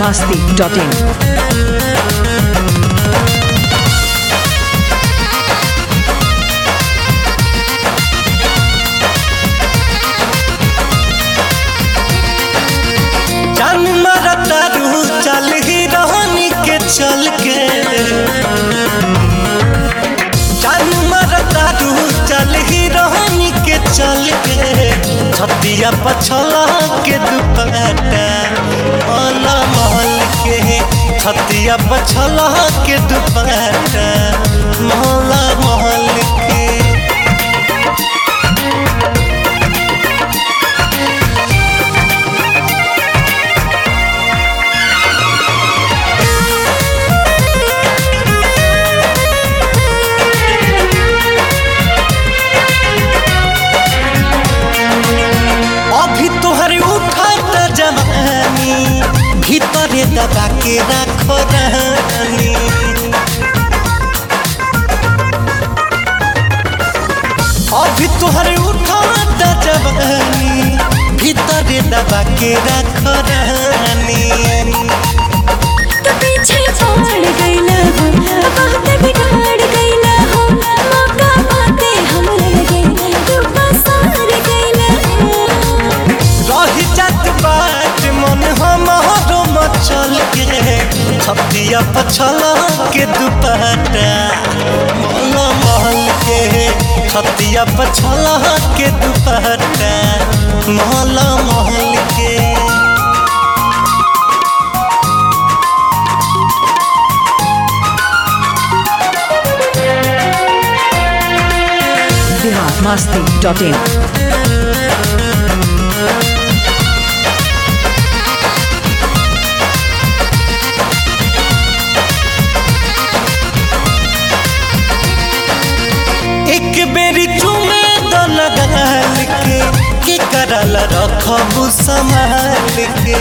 biharmasti.in जान मरता रू चल ही रहनी के चल के जान मरता रू चल ही रहनी के चल के छतिया पछला के दुपट्टा माला महल के छतिया पछला के दुपट्टा माला महल के भीतरे दबा के रखो रानी अभी तोहरे उठाता जवानी भीतरे दबा के रखो रानी तो पीछे पड़ गईला हो बहुत बिगाड़ गईला हो मौका पाते हम लगे तू पसार गईला रही जात बात मन हमारो मचल के छतिया पछला के दुपट्टा माला महल के छतिया पछला के दुपट्टा माला महल के biharmasti.in एक बेरी चुमे दो लगाल के करल रखबू संभाल के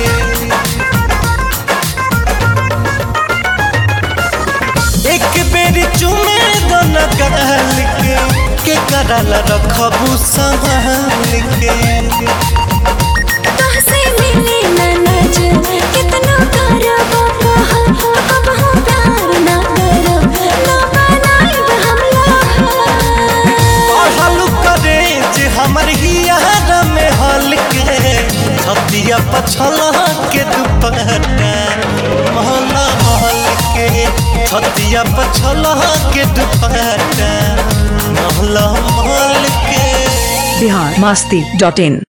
एक बेरी चुमे दो लगाल के करल रखबू संभाल के तोहसे मिले ना नजर कितना करबो कहा अब हम प्यार ना करो ना बनाइब हम हल करे जे हमर हियार में हल के छतिया पछला के दुपट्टा महला महल के छतिया पछला के दुपट्टा महला महल के biharmasti.in